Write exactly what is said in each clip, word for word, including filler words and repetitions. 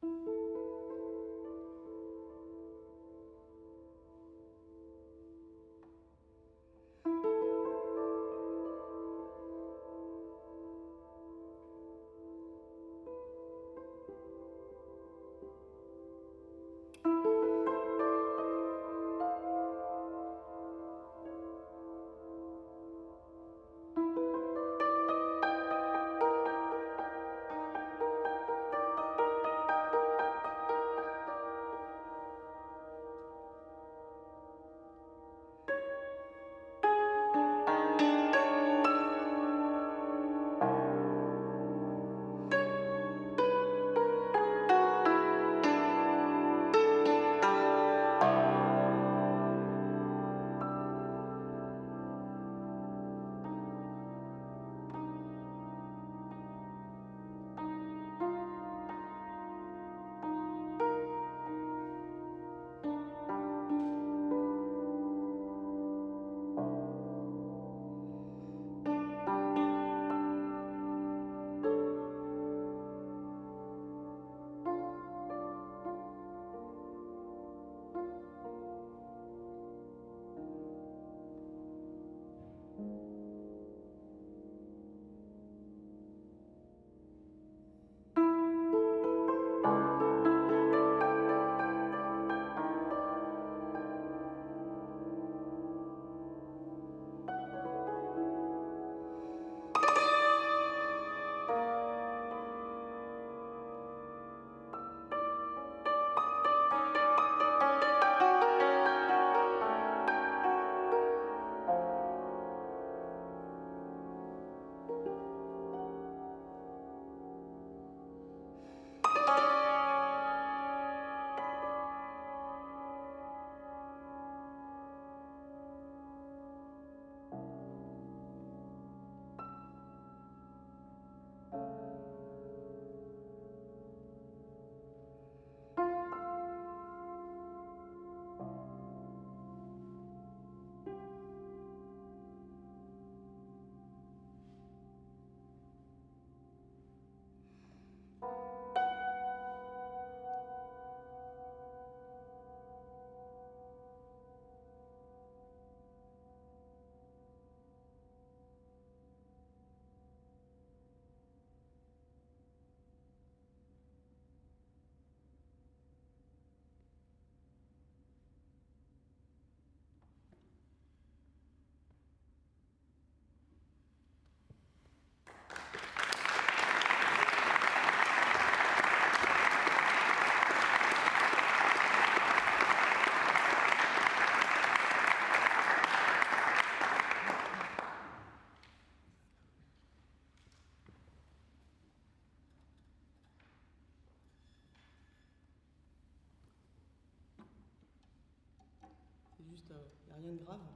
C'est juste, il euh, n'y a rien de grave.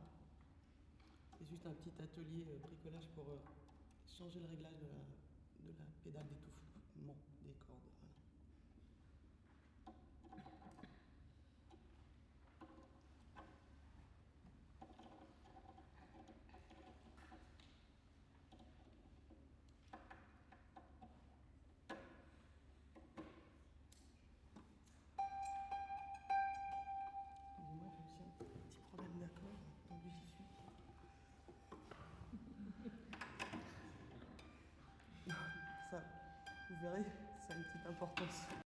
C'est juste un petit atelier euh, bricolage pour euh, changer le réglage de la, de la pédale d'étouffement des cordes. Voilà. Excusez-moi, j'ai aussi un petit problème d'accord, donc j'y suis. Ça, vous verrez, ça a une petite importance.